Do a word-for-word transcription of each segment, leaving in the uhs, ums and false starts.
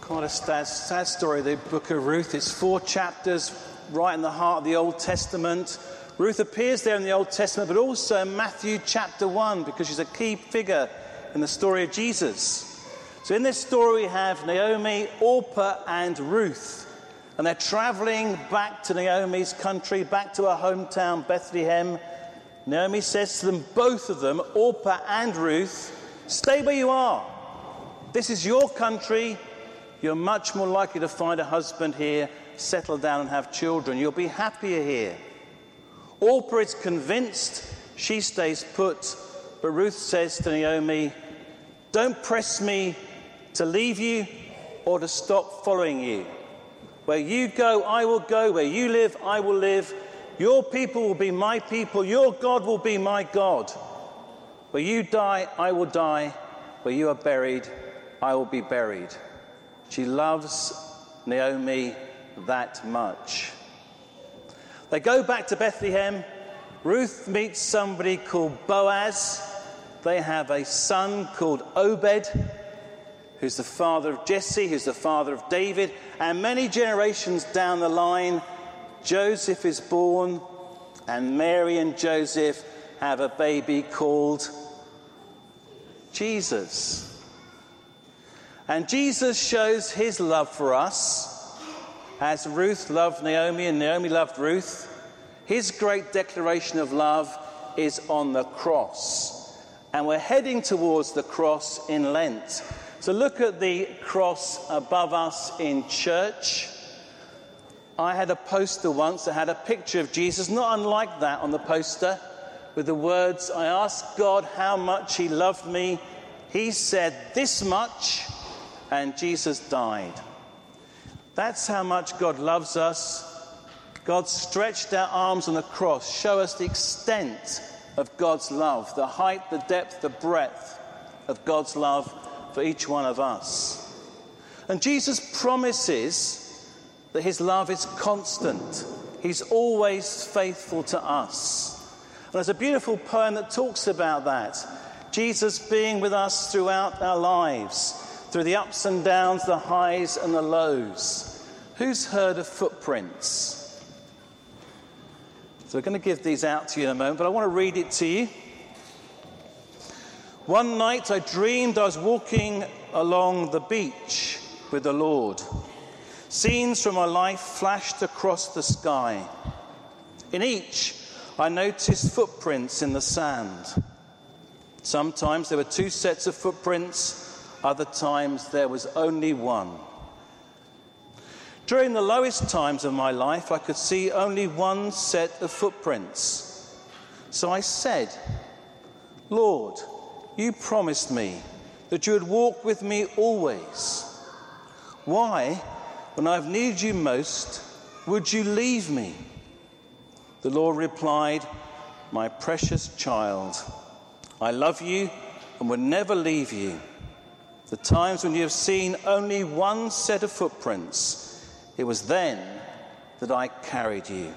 Quite a sad, sad story, the book of Ruth. It's four chapters right in the heart of the Old Testament. Ruth appears there in the Old Testament, but also in Matthew chapter one, because she's a key figure in the story of Jesus. So in this story we have Naomi, Orpah and Ruth. And they're travelling back to Naomi's country, back to her hometown, Bethlehem. Naomi says to them, both of them, Orpah and Ruth, stay where you are. This is your country. You're much more likely to find a husband here, settle down and have children. You'll be happier here. Orpah is convinced. She stays put. But Ruth says to Naomi, don't press me to leave you or to stop following you. Where you go, I will go. Where you live, I will live. Your people will be my people. Your God will be my God. Where you die, I will die. Where you are buried, I will be buried. She loves Naomi that much. They go back to Bethlehem. Ruth meets somebody called Boaz. They have a son called Obed, who's the father of Jesse, who's the father of David. And many generations down the line, Joseph is born, and Mary and Joseph have a baby called Jesus. And Jesus shows his love for us, as Ruth loved Naomi and Naomi loved Ruth. His great declaration of love is on the cross. And we're heading towards the cross in Lent. So look at the cross above us in church. I had a poster once that had a picture of Jesus, not unlike that on the poster, with the words, I asked God how much he loved me. He said this much, and Jesus died. That's how much God loves us. God stretched out arms on the cross, show us the extent of God's love, the height, the depth, the breadth of God's love for each one of us. And Jesus promises that his love is constant. He's always faithful to us. And there's a beautiful poem that talks about that. Jesus being with us throughout our lives, through the ups and downs, the highs and the lows. Who's heard of footprints? So we're going to give these out to you in a moment, but I want to read it to you. One night I dreamed I was walking along the beach with the Lord. Scenes from my life flashed across the sky. In each, I noticed footprints in the sand. Sometimes there were two sets of footprints. Other times there was only one. During the lowest times of my life, I could see only one set of footprints. So I said, Lord, you promised me that you would walk with me always. Why, when I've needed you most, would you leave me? The Lord replied, my precious child, I love you and will never leave you. The times when you have seen only one set of footprints, it was then that I carried you.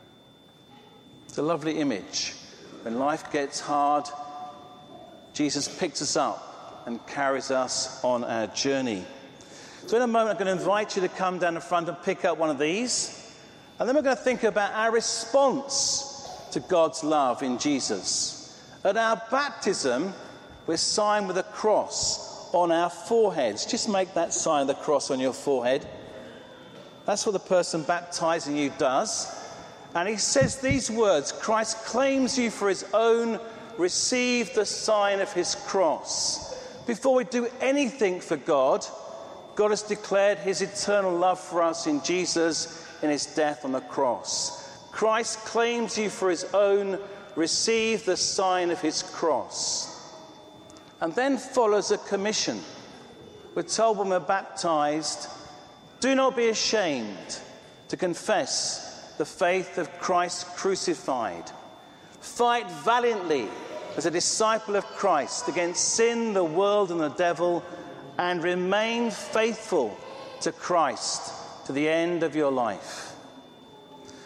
It's a lovely image. When life gets hard, Jesus picks us up and carries us on our journey. So in a moment, I'm going to invite you to come down the front and pick up one of these. And then we're going to think about our response to God's love in Jesus. At our baptism, we're signed with a cross on our foreheads. Just make that sign of the cross on your forehead. That's what the person baptizing you does. And he says these words, Christ claims you for his own, receive the sign of his cross. Before we do anything for God, God has declared his eternal love for us in Jesus in his death on the cross. Christ claims you for his own, receive the sign of his cross. And then follows a commission. We're told when we're baptized, do not be ashamed to confess the faith of Christ crucified. Fight valiantly as a disciple of Christ against sin, the world, and the devil, and remain faithful to Christ to the end of your life.